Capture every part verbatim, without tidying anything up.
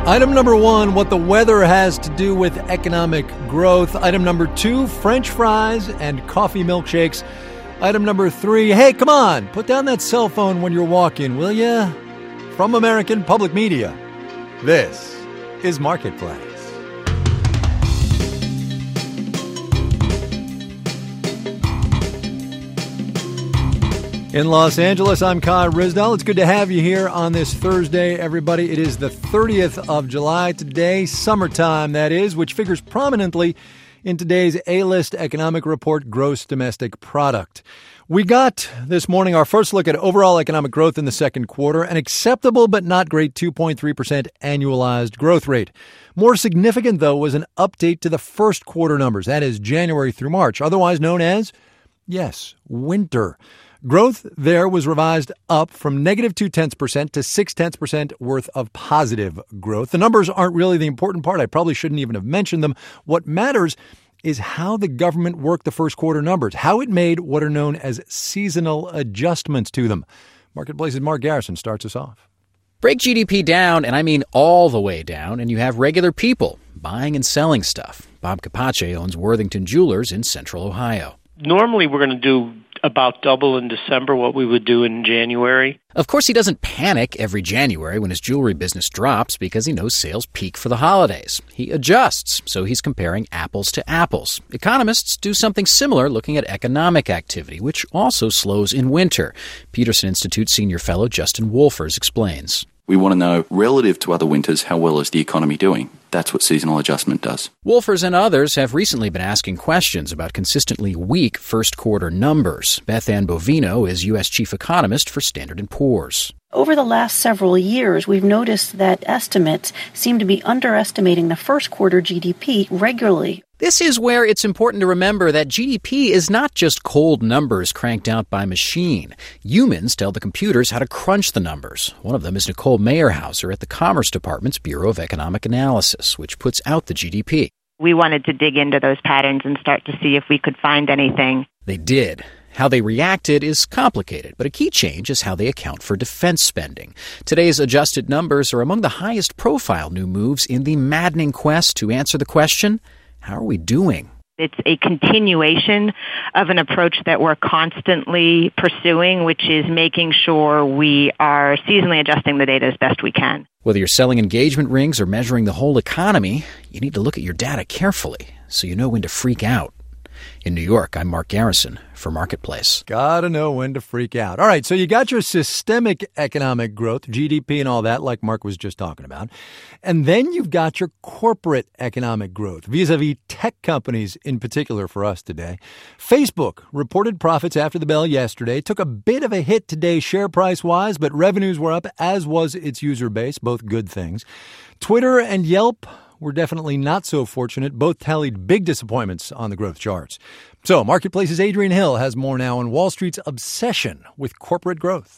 Item number one, what the weather has to do with economic growth. Item number two, French fries and coffee milkshakes. Item number three, hey, come on, put down that cell phone when you're walking, will ya? From American Public Media, this is Marketplace. In Los Angeles, I'm Kai Ryssdal. It's good to have you here on this Thursday, everybody. It is the thirtieth of July today, summertime, that is, which figures prominently in today's A-list economic report, Gross Domestic Product. We got this morning our first look at overall economic growth in the second quarter, an acceptable but not great two point three percent annualized growth rate. More significant, though, was an update to the first quarter numbers, that is January through March, otherwise known as, yes, winter. Growth there was revised up from negative two-tenths percent to six-tenths percent worth of positive growth. The numbers aren't really the important part. I probably shouldn't even have mentioned them. What matters is how the government worked the first quarter numbers, how it made what are known as seasonal adjustments to them. Marketplace's Mark Garrison starts us off. Break G D P down, and I mean all the way down, and you have regular people buying and selling stuff. Bob Capace owns Worthington Jewelers in Central Ohio. Normally we're going to do about double in December what we would do in January. Of course, he doesn't panic every January when his jewelry business drops because he knows sales peak for the holidays. He adjusts, so he's comparing apples to apples. Economists do something similar looking at economic activity, which also slows in winter. Peterson Institute senior fellow Justin Wolfers explains. We want to know, relative to other winters, how well is the economy doing? That's what seasonal adjustment does. Wolfers and others have recently been asking questions about consistently weak first-quarter numbers. Beth Ann Bovino is U S chief economist for Standard and Poor's. Over the last several years, we've noticed that estimates seem to be underestimating the first quarter G D P regularly. This is where it's important to remember that G D P is not just cold numbers cranked out by machine. Humans tell the computers how to crunch the numbers. One of them is Nicole Meyerhauser at the Commerce Department's Bureau of Economic Analysis, which puts out the G D P. We wanted to dig into those patterns and start to see if we could find anything. They did. How they reacted is complicated, but a key change is how they account for defense spending. Today's adjusted numbers are among the highest profile new moves in the maddening quest to answer the question, how are we doing? It's a continuation of an approach that we're constantly pursuing, which is making sure we are seasonally adjusting the data as best we can. Whether you're selling engagement rings or measuring the whole economy, you need to look at your data carefully so you know when to freak out. In New York, I'm Mark Garrison for Marketplace. Gotta know when to freak out. All right, so you got your systemic economic growth, G D P and all that, like Mark was just talking about. And then you've got your corporate economic growth, vis-a-vis tech companies in particular for us today. Facebook reported profits after the bell yesterday, took a bit of a hit today share price-wise, but revenues were up, as was its user base, both good things. Twitter and Yelp were definitely not so fortunate. Both tallied big disappointments on the growth charts. So Marketplace's Adrian Hill has more now on Wall Street's obsession with corporate growth.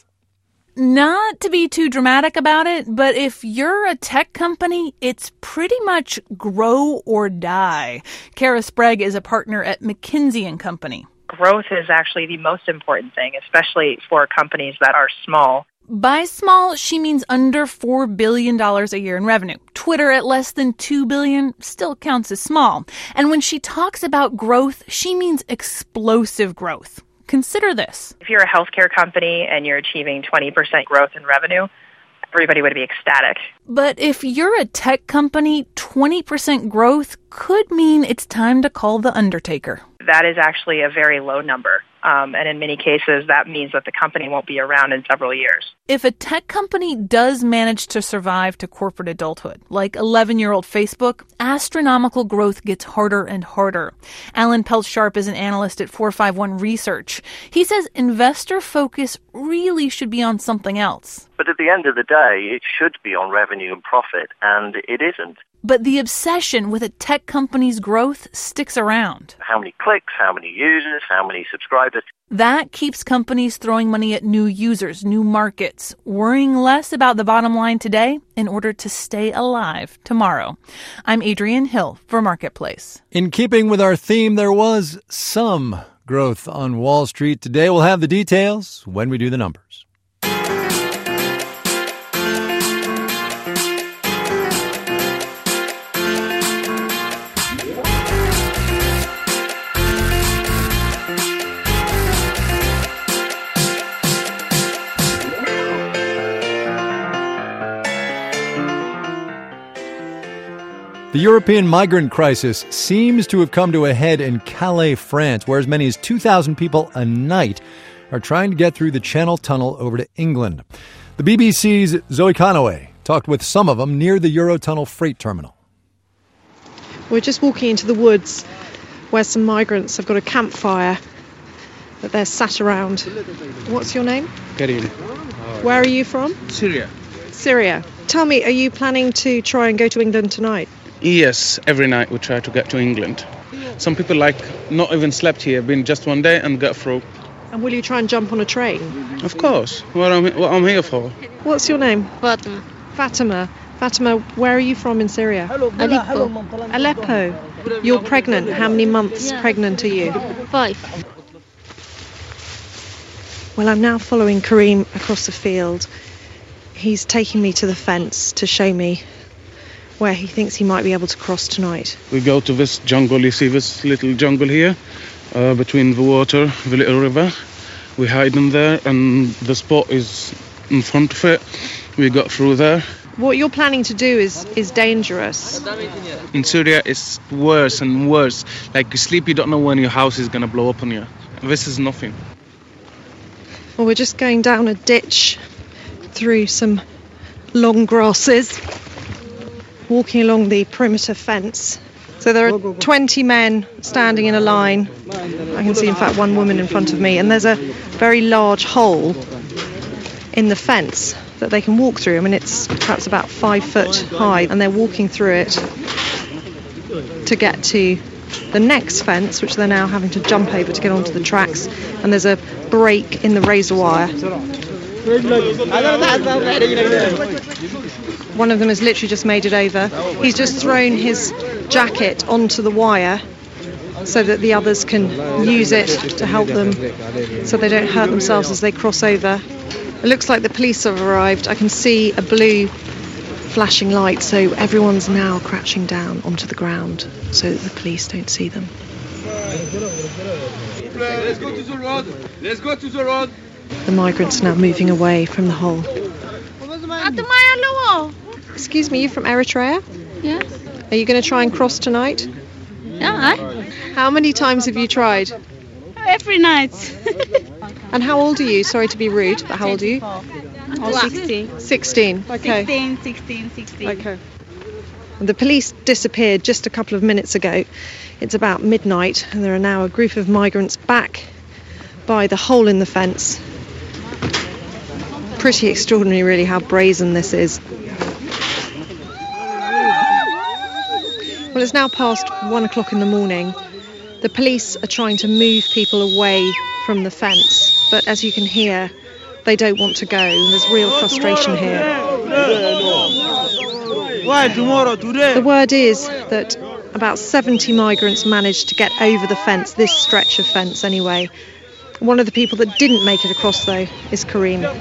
Not to be too dramatic about it, but if you're a tech company, it's pretty much grow or die. Kara Sprague is a partner at McKinsey and Company. Growth is actually the most important thing, especially for companies that are small. By small, she means under four billion dollars a year in revenue. Twitter at less than two billion dollars still counts as small. And when she talks about growth, she means explosive growth. Consider this. If you're a healthcare company and you're achieving twenty percent growth in revenue, everybody would be ecstatic. But if you're a tech company, twenty percent growth could mean it's time to call the undertaker. That is actually a very low number. Um, and in many cases, that means that the company won't be around in several years. If a tech company does manage to survive to corporate adulthood, like eleven-year-old Facebook, astronomical growth gets harder and harder. Alan Peltz-Sharp is an analyst at four five one Research. He says investor focus really should be on something else. But at the end of the day, it should be on revenue and profit, and it isn't. But the obsession with a tech company's growth sticks around. How many clicks, how many users, how many subscribers? That keeps companies throwing money at new users, new markets, worrying less about the bottom line today in order to stay alive tomorrow. I'm Adrian Hill for Marketplace. In keeping with our theme, there was some growth on Wall Street today. We'll have the details when we do the numbers. The European migrant crisis seems to have come to a head in Calais, France, where as many as two thousand people a night are trying to get through the Channel Tunnel over to England. The B B C's Zoe Conaway talked with some of them near the Eurotunnel freight terminal. We're just walking into the woods where some migrants have got a campfire that they're sat around. What's your name? Karim. Where are you from? Syria. Syria. Tell me, are you planning to try and go to England tonight? Yes, every night we try to get to England. Some people like not even slept here, been just one day and got through. And will you try and jump on a train? Of course, what I'm, what I'm here for. What's your name? Fatima. Fatima. Fatima, where are you from in Syria? Aleppo. Aleppo. You're pregnant. How many months Yeah. pregnant are you? Five. Well, I'm now following Karim across the field. He's taking me to the fence to show me where he thinks he might be able to cross tonight. We go to this jungle, you see this little jungle here, uh, between the water, the little river. We hide in there and the spot is in front of it. We got through there. What you're planning to do is, is dangerous. In Syria, it's worse and worse. Like you sleep, you don't know when your house is going to blow up on you. This is nothing. Well, we're just going down a ditch through some long grasses, walking along the perimeter fence. So there are twenty men standing in a line. I can see, in fact, one woman in front of me. And there's a very large hole in the fence that they can walk through. I mean, it's perhaps about five foot high, and they're walking through it to get to the next fence, which they're now having to jump over to get onto the tracks. And there's a break in the razor wire. One of them has literally just made it over. He's just thrown his jacket onto the wire so that the others can use it to help them so they don't hurt themselves as they cross over. It looks like the police have arrived. I can see a blue flashing light, so everyone's now crouching down onto the ground so that the police don't see them. Let's go to the road. Let's go to the road. The migrants are now moving away from the hole. Excuse me, you from Eritrea? Yeah. Are you going to try and cross tonight? Yeah. How many times have you tried? Every night. And how old are you? Sorry to be rude, but how old are you? sixteen. sixteen. Okay. sixteen, sixteen, sixteen. Okay. The police disappeared just a couple of minutes ago. It's about midnight, and there are now a group of migrants back by the hole in the fence. Pretty extraordinary, really, how brazen this is. Well, it's now past one o'clock in the morning. The police are trying to move people away from the fence, but as you can hear, they don't want to go. There's real frustration here. Why tomorrow, today? The word is that about seventy migrants managed to get over the fence, this stretch of fence anyway. One of the people that didn't make it across, though, is Karim. So,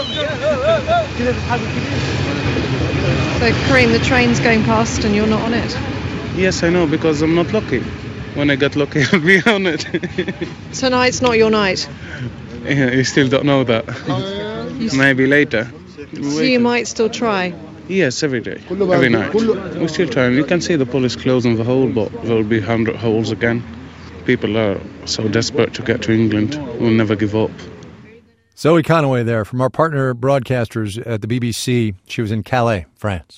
Karim, the train's going past and you're not on it? Yes, I know, because I'm not lucky. When I get lucky, I'll be on it. Tonight's not your night? Yeah, you still don't know that. Maybe later. So you might still try? Yes, every day, every night. We still try. You can see the police closing the hole, but there will be one hundred holes again. People are so desperate to get to England, we'll never give up. Zoe Conaway there from our partner broadcasters at the B B C. She was in Calais, France.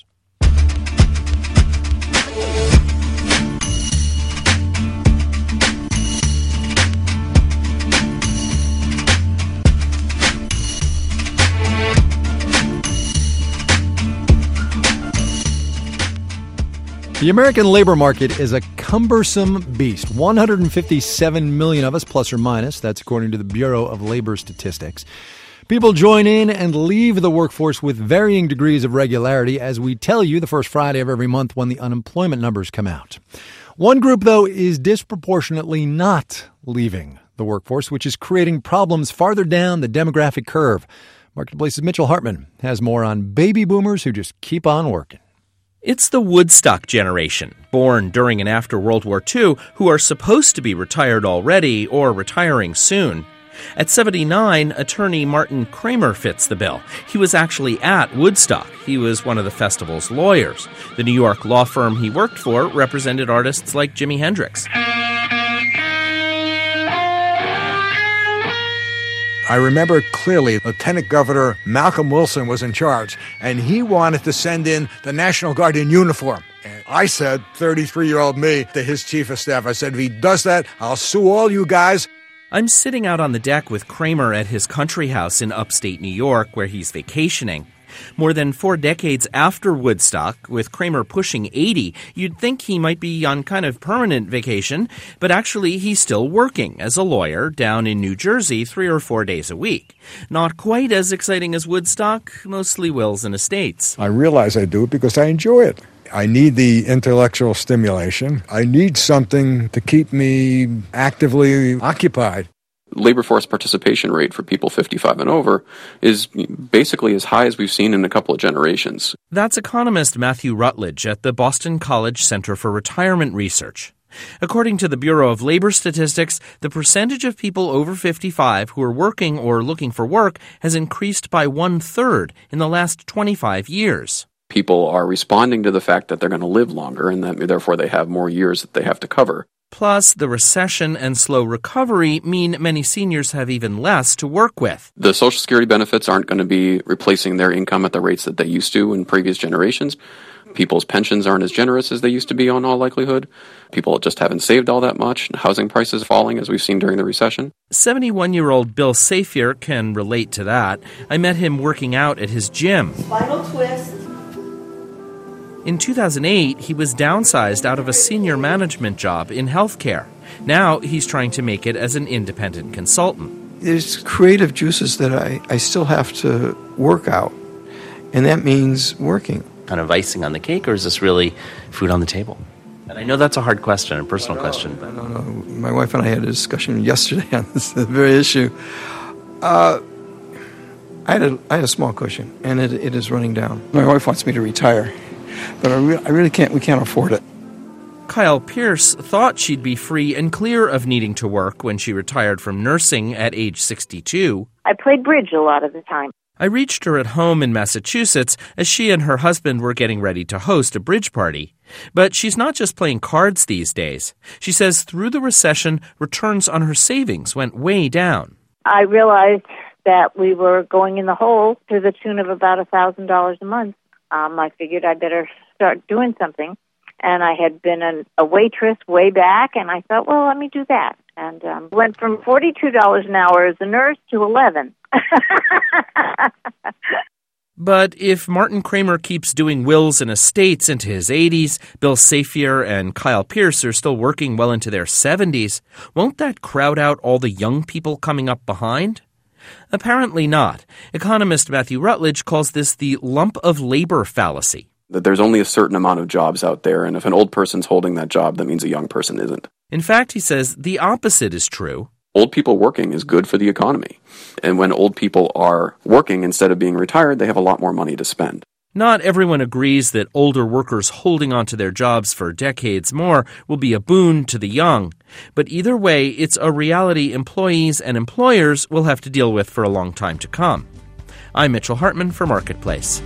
The American labor market is a cumbersome beast. one hundred fifty-seven million of us, plus or minus. That's according to the Bureau of Labor Statistics. People join in and leave the workforce with varying degrees of regularity, as we tell you the first Friday of every month when the unemployment numbers come out. One group, though, is disproportionately not leaving the workforce, which is creating problems farther down the demographic curve. Marketplace's Mitchell Hartman has more on baby boomers who just keep on working. It's the Woodstock generation, born during and after World War Two, who are supposed to be retired already or retiring soon. At seventy-nine, attorney Martin Kramer fits the bill. He was actually at Woodstock. He was one of the festival's lawyers. The New York law firm he worked for represented artists like Jimi Hendrix. I remember clearly Lieutenant Governor Malcolm Wilson was in charge, and he wanted to send in the National Guard in uniform. And I said, thirty-three-year-old me, to his chief of staff, I said, if he does that, I'll sue all you guys. I'm sitting out on the deck with Kramer at his country house in upstate New York, where he's vacationing. More than four decades after Woodstock, with Kramer pushing eighty, you'd think he might be on kind of permanent vacation, but actually he's still working as a lawyer down in New Jersey three or four days a week. Not quite as exciting as Woodstock, mostly wills and estates. I realize I do it because I enjoy it. I need the intellectual stimulation. I need something to keep me actively occupied. Labor force participation rate for people fifty-five and over is basically as high as we've seen in a couple of generations. That's economist Matthew Rutledge at the Boston College Center for Retirement Research. According to the Bureau of Labor Statistics, the percentage of people over fifty-five who are working or looking for work has increased by one-third in the last twenty-five years. People are responding to the fact that they're going to live longer and that therefore they have more years that they have to cover. Plus, the recession and slow recovery mean many seniors have even less to work with. The Social Security benefits aren't going to be replacing their income at the rates that they used to in previous generations. People's pensions aren't as generous as they used to be in all likelihood. People just haven't saved all that much. Housing prices falling, as we've seen during the recession. seventy-one-year-old Bill Safier can relate to that. I met him working out at his gym. Spinal twist. In two thousand eight, he was downsized out of a senior management job in healthcare. Now he's trying to make it as an independent consultant. There's creative juices that I, I still have to work out, and that means working. Kind of icing on the cake, or is this really food on the table? And I know that's a hard question, a personal question. But. I don't know. My wife and I had a discussion yesterday on this very issue. Uh, I had a, I had a small cushion, and it, it is running down. My wife wants me to retire. But I, re- I really can't, we can't afford it. Kyle Pierce thought she'd be free and clear of needing to work when she retired from nursing at age sixty-two. I played bridge a lot of the time. I reached her at home in Massachusetts as she and her husband were getting ready to host a bridge party. But she's not just playing cards these days. She says through the recession, returns on her savings went way down. I realized that we were going in the hole to the tune of about one thousand dollars a month. Um, I figured I'd better start doing something. And I had been an, a waitress way back, and I thought, well, let me do that. And um, went from forty-two dollars an hour as a nurse to eleven dollars. But if Martin Kramer keeps doing wills and estates into his eighties, Bill Safier and Kyle Pierce are still working well into their seventies, won't that crowd out all the young people coming up behind? Apparently not. Economist Matthew Rutledge calls this the lump of labor fallacy. That there's only a certain amount of jobs out there, and if an old person's holding that job, that means a young person isn't. In fact, he says the opposite is true. Old people working is good for the economy. And when old people are working instead of being retired, they have a lot more money to spend. Not everyone agrees that older workers holding on to their jobs for decades more will be a boon to the young. But either way, it's a reality employees and employers will have to deal with for a long time to come. I'm Mitchell Hartman for Marketplace.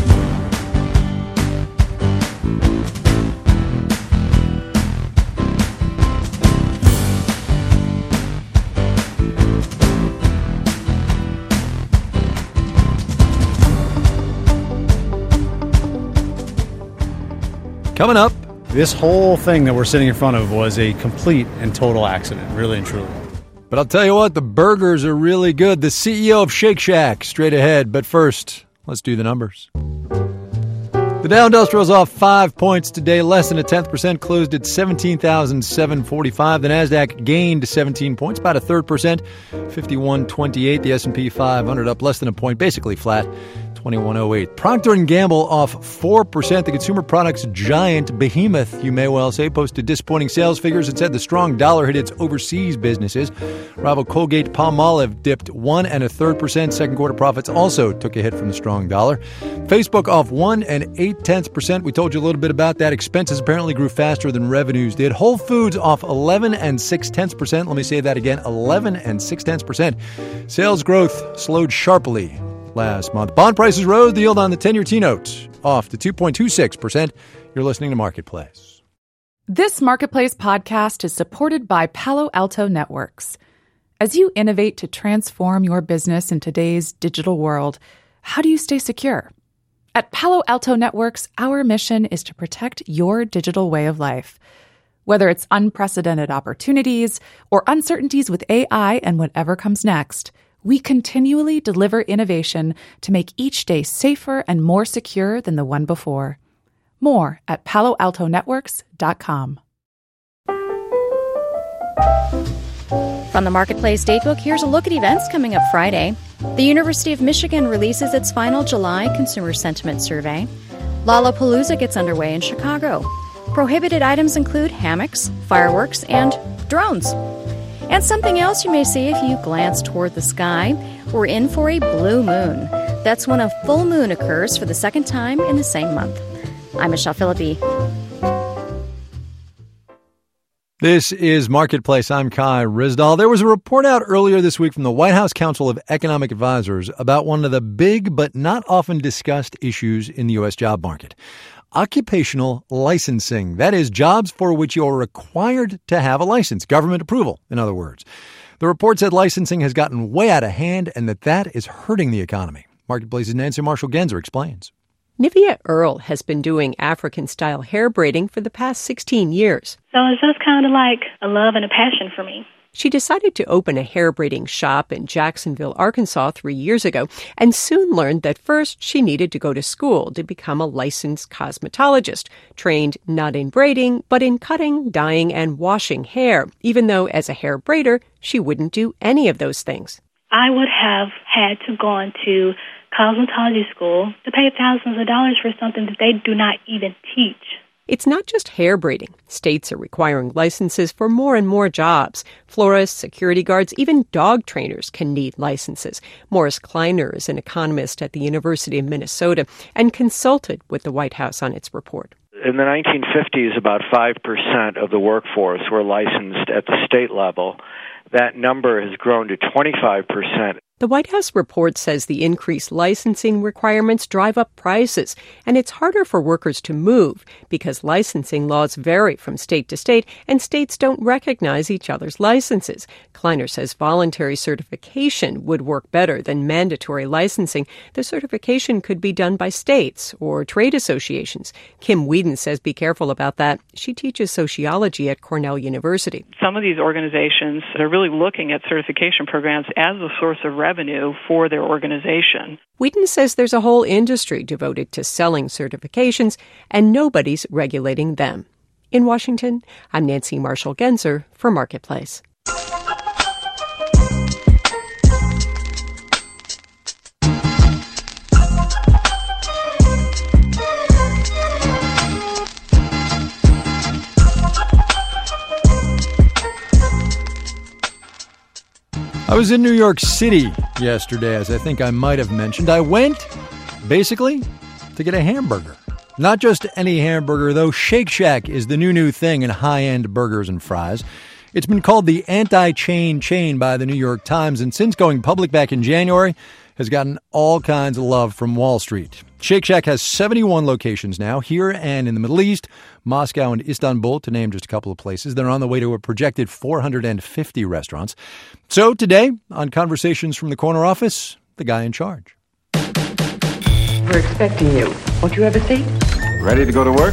Coming up. This whole thing that we're sitting in front of was a complete and total accident, really and truly. But I'll tell you what, the burgers are really good. The C E O of Shake Shack, straight ahead. But first, let's do the numbers. The Dow Industrial's off five points today, less than a tenth percent, closed at seventeen thousand seven hundred forty-five. The Nasdaq gained seventeen points, about a third percent, fifty-one twenty-eight. The S and P five hundred up less than a point, basically flat, twenty-one oh eight. Procter and Gamble off four percent. The consumer products giant behemoth, you may well say, posted disappointing sales figures and said the strong dollar hit its overseas businesses. Rival Colgate-Palmolive dipped one and a third percent. Second quarter profits also took a hit from the strong dollar. Facebook off one and eight tenths percent. We told you a little bit about that. Expenses apparently grew faster than revenues did. Whole Foods off eleven and six tenths percent. Let me say that again, eleven and six tenths percent. Sales growth slowed sharply last month. Bond prices rose. The yield on the ten-year T-note off to two point two six percent. You're listening to Marketplace. This Marketplace podcast is supported by Palo Alto Networks. As you innovate to transform your business in today's digital world, how do you stay secure? At Palo Alto Networks, our mission is to protect your digital way of life. Whether it's unprecedented opportunities or uncertainties with A I and whatever comes next, we continually deliver innovation to make each day safer and more secure than the one before. More at palo alto networks dot com. From the Marketplace Datebook, here's a look at events coming up Friday. The University of Michigan releases its final July Consumer Sentiment Survey. Lollapalooza gets underway in Chicago. Prohibited items include hammocks, fireworks, and drones. And something else you may see if you glance toward the sky, we're in for a blue moon. That's when a full moon occurs for the second time in the same month. I'm Michelle Philippi. This is Marketplace. I'm Kai Ryssdal. There was a report out earlier this week from the White House Council of Economic Advisors about one of the big but not often discussed issues in the U S job market. Occupational licensing. That is, jobs for which you're required to have a license, government approval, in other words. The report said licensing has gotten way out of hand and that that is hurting the economy. Marketplace's Nancy Marshall-Genzer explains. Nivea Earle has been doing African-style hair braiding for the past sixteen years. So it's just kind of like a love and a passion for me. She decided to open a hair braiding shop in Jacksonville, Arkansas three years ago, and soon learned that first she needed to go to school to become a licensed cosmetologist, trained not in braiding, but in cutting, dyeing, and washing hair, even though as a hair braider, she wouldn't do any of those things. I would have had to go into cosmetology school to pay thousands of dollars for something that they do not even teach. It's not just hair braiding. States are requiring licenses for more and more jobs. Florists, security guards, even dog trainers can need licenses. Morris Kleiner is an economist at the University of Minnesota and consulted with the White House on its report. In the nineteen fifties, about five percent of the workforce were licensed at the state level. That number has grown to twenty-five percent. The White House report says the increased licensing requirements drive up prices, and it's harder for workers to move because licensing laws vary from state to state, and states don't recognize each other's licenses. Kleiner says voluntary certification would work better than mandatory licensing. The certification could be done by states or trade associations. Kim Whedon says be careful about that. She teaches sociology at Cornell University. Some of these organizations are really looking at certification programs as a source of revenue for their organization. Whedon says there's a whole industry devoted to selling certifications, and nobody's regulating them. In Washington, I'm Nancy Marshall-Genzer for Marketplace. I was in New York City yesterday, as I think I might have mentioned. I went, basically, to get a hamburger. Not just any hamburger, though. Shake Shack is the new new thing in high-end burgers and fries. It's been called the anti-chain chain by the New York Times, and since going public back in January, has gotten all kinds of love from Wall Street. Shake Shack has seventy-one locations now, here and in the Middle East, Moscow and Istanbul, to name just a couple of places. They're on the way to a projected four hundred fifty restaurants. So today, on Conversations from the Corner Office, the guy in charge. We're expecting you. Won't you have a seat? Ready to go to work?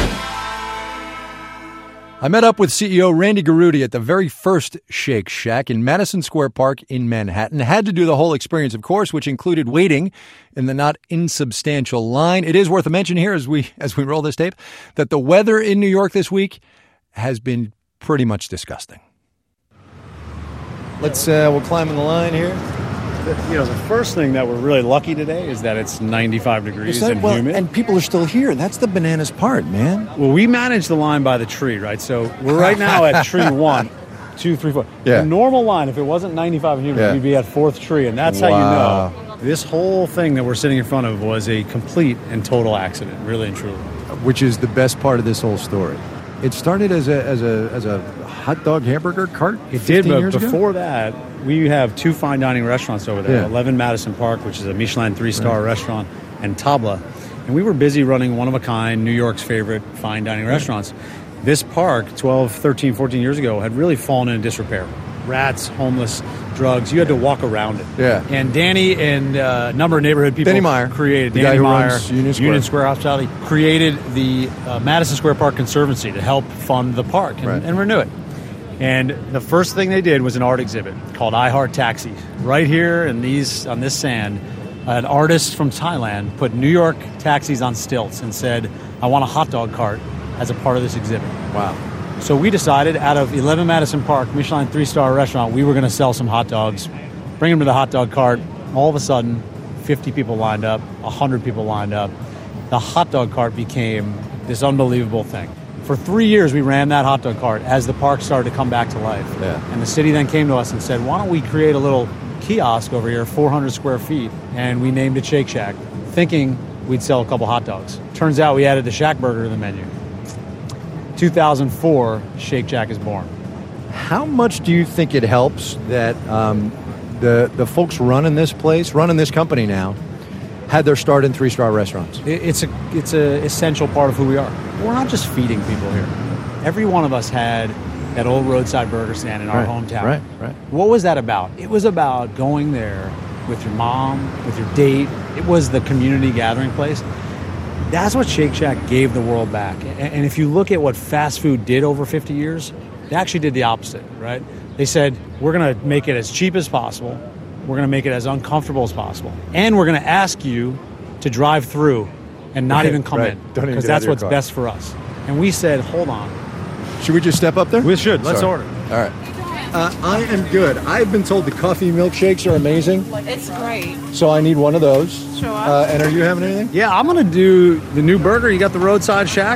I met up with C E O Randy Garutti at the very first Shake Shack in Madison Square Park in Manhattan. Had to do the whole experience, of course, which included waiting in the not insubstantial line. It is worth a mention here as we as we roll this tape that the weather in New York this week has been pretty much disgusting. Let's uh, we'll climb in the line here. You know, the first thing that we're really lucky today is that it's ninety-five degrees that, and well, humid. and people are still here. That's the bananas part, man. Well, we manage the line by the tree, right? So we're right now at tree one, two, three, four. Yeah. The normal line, if it wasn't ninety-five and humid, Yeah. we'd be at fourth tree, and that's Wow. how you know. This whole thing that we're sitting in front of was a complete and total accident, really and truly. Which is the best part of this whole story. It started as a as a as a hot dog hamburger cart. It did, but years before ago? that, we have two fine dining restaurants over there. Yeah. eleven Madison Park, which is a Michelin three-star Right. restaurant, and Tabla. And we were busy running one-of-a-kind, New York's favorite fine dining restaurants. This park, twelve, thirteen, fourteen years ago, had really fallen into disrepair. Rats, homeless, drugs. You had to walk around it. Yeah. And Danny and uh, a number of neighborhood people Danny Meyer, created, the Danny guy who Meyer, runs Union Square. Hospitality, created the uh, Madison Square Park Conservancy to help fund the park and, Right. and renew it. And the first thing they did was an art exhibit called I Heart Taxi. Right here in these on this sand, an artist from Thailand put New York taxis on stilts and said, I want a hot dog cart as a part of this exhibit. Wow. So we decided out of eleven Madison Park, Michelin three-star restaurant, we were going to sell some hot dogs, bring them to the hot dog cart. All of a sudden, fifty people lined up, one hundred people lined up. The hot dog cart became this unbelievable thing. For three years, we ran that hot dog cart as the park started to come back to life. Yeah. And the city then came to us and said, why don't we create a little kiosk over here, four hundred square feet, and we named it Shake Shack, thinking we'd sell a couple hot dogs. Turns out we added the Shack Burger to the menu. two thousand four, Shake Shack is born. How much do you think it helps that um, the the folks running this place, running this company now, had their start in three-star restaurants? It- It's a it's a essential part of who we are. We're not just feeding people here. Every one of us had that old roadside burger stand in our Right, hometown. right, right. What was that about? It was about going there with your mom, with your date. It was the community gathering place. That's what Shake Shack gave the world back. A- And if you look at what fast food did over fifty years, they actually did the opposite, right? They said, we're going to make it as cheap as possible. We're going to make it as uncomfortable as possible. And we're going to ask you to drive through and not Right, even come right. in. Don't even Because get out that's of your what's car. best for us. And we said, hold on. Should we just step up there? We should. Let's Sorry. order. All right. Uh, I am good. I've been told the coffee milkshakes are amazing, It's great. so I need one of those. Sure. Uh, and are you having anything? Yeah, I'm going to do the new burger. You got the Roadside Shack?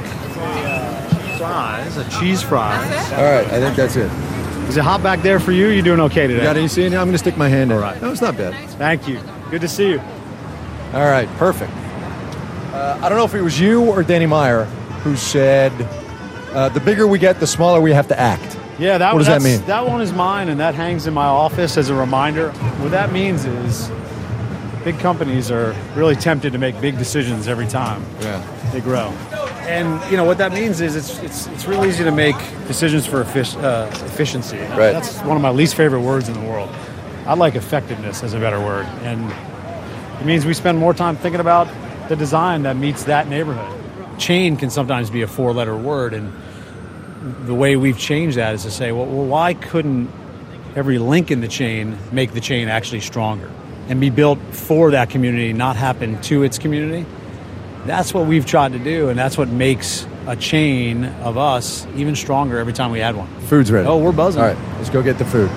Fries, a cheese fries. All right, I think that's it. Is it hot back there for you? You doing okay today? You got any see? I'm going to stick my hand in. All right. No, it's not bad. Thank you. Good to see you. All right, perfect. Uh, I don't know if it was you or Danny Meyer who said, uh, the bigger we get, the smaller we have to act. Yeah, that, What does that that's- mean? That one is mine, and that hangs in my office as a reminder. What that means is big companies are really tempted to make big decisions every time Yeah. they grow. And, you know, what that means is it's it's, it's real easy to make decisions for effic- uh, efficiency. Right. That's one of my least favorite words in the world. I like effectiveness as a better word. And it means we spend more time thinking about the design that meets that neighborhood. Chain can sometimes be a four-letter word, and the way we've changed that is to say, well, well, why couldn't every link in the chain make the chain actually stronger and be built for that community, not happen to its community? That's what we've tried to do, and that's what makes a chain of us even stronger every time we add one. Food's ready. Oh, we're buzzing. All right, let's go get the food.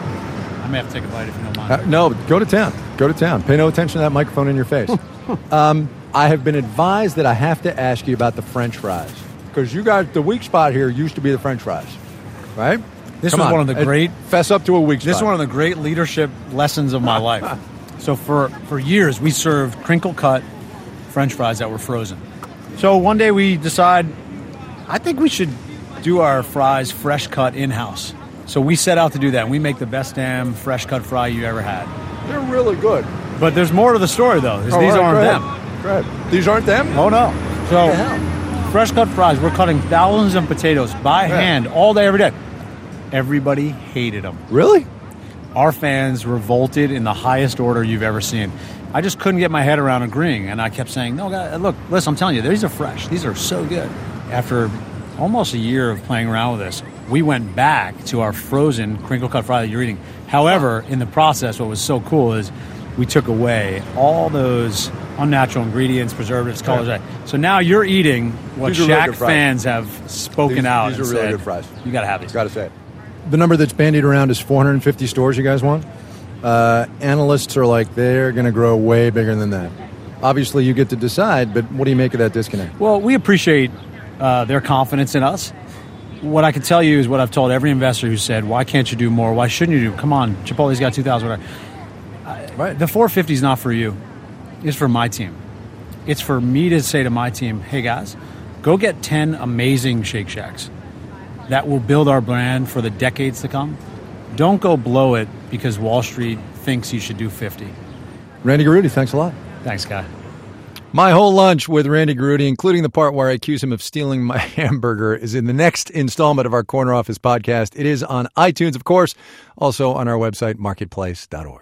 I may have to take a bite if you don't mind. Uh, no, go to town. Go to town. Pay no attention to that microphone in your face. um, I have been advised that I have to ask you about the French fries. Because you guys, the weak spot here used to be the French fries, right? This Come was on. one of the Uh, great... Fess up to a weak spot. This is one of the great leadership lessons of my life. So for, for years, we served crinkle-cut French fries that were frozen. So one day we decide, I think we should do our fries fresh cut in-house. So we set out to do that. And we make the best damn fresh cut fry you ever had. They're really good. But there's more to the story, though. 'Cause Oh, these all right, aren't go them. ahead. Go ahead. These aren't them? Oh, no. So What the hell? fresh cut fries, we're cutting thousands of potatoes by Yeah. hand all day, every day. Everybody hated them. Really? Our fans revolted in the highest order you've ever seen. I just couldn't get my head around agreeing, and I kept saying, no, guys, look, listen, I'm telling you, these are fresh. These are so good. After almost a year of playing around with this, we went back to our frozen crinkle-cut fry that you're eating. However, in the process, what was so cool is we took away all those unnatural ingredients, preservatives, colors. Right. So now you're eating what These are really Shack good fries. fans have spoken These- out these and are really said, good fries. you got to have these. Got to say it. The number that's bandied around is four hundred fifty stores you guys want? Uh, analysts are like, they're going to grow way bigger than that. Obviously, you get to decide, but what do you make of that disconnect? Well, we appreciate uh, their confidence in us. What I can tell you is what I've told every investor who said, why can't you do more? Why shouldn't you do? Come on, Chipotle's got two thousand. Uh, right. The four fifty is not for you. It's for my team. It's for me to say to my team, hey, guys, go get ten amazing Shake Shacks that will build our brand for the decades to come. Don't go blow it because Wall Street thinks you should do fifty. Randy Garutti, thanks a lot. Thanks, Guy. My whole lunch with Randy Garutti, including the part where I accuse him of stealing my hamburger, is in the next installment of our Corner Office podcast. It is on iTunes, of course, also on our website, marketplace dot org.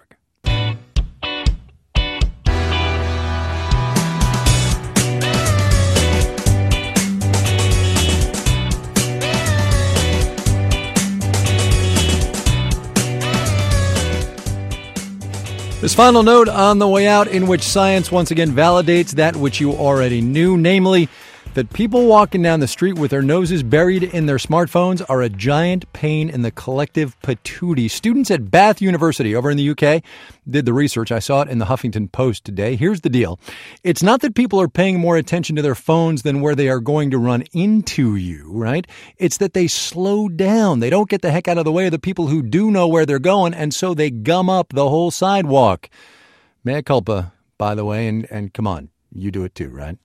This final note on the way out, in which science once again validates that which you already knew, namely that people walking down the street with their noses buried in their smartphones are a giant pain in the collective patootie. Students at Bath University over in the U K did the research. I saw it in the Huffington Post today. Here's the deal. It's not that people are paying more attention to their phones than where they are going to run into you, right? It's that they slow down. They don't get the heck out of the way of the people who do know where they're going, and so they gum up the whole sidewalk. Mea culpa, by the way, and, and come on, you do it too, right?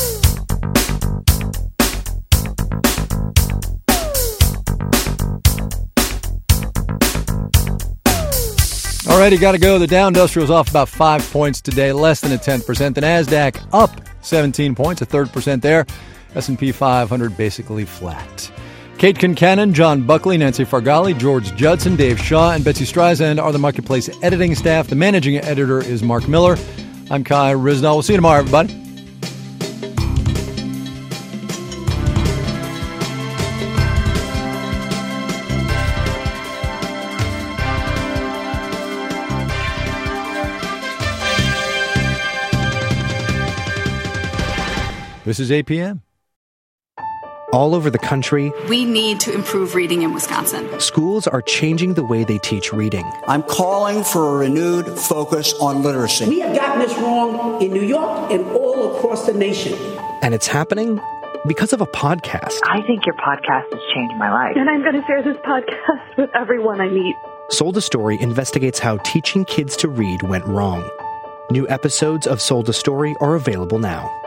All right, you got to go. The Dow Industrial's off about five points today, less than a tenth percent. The NASDAQ up seventeen points, a third percent there. S and P five hundred basically flat. Kate Concannon, John Buckley, Nancy Fargali, George Judson, Dave Shaw, and Betsy Streisand are the Marketplace editing staff. The managing editor is Mark Miller. I'm Kai Ryssdal. We'll see you tomorrow, everybody. This is A P M. All over the country, we need to improve reading in Wisconsin. Schools are changing the way they teach reading. I'm calling for a renewed focus on literacy. We have gotten this wrong in New York and all across the nation. And it's happening because of a podcast. I think your podcast has changed my life. And I'm going to share this podcast with everyone I meet. Sold a Story investigates how teaching kids to read went wrong. New episodes of Sold a Story are available now.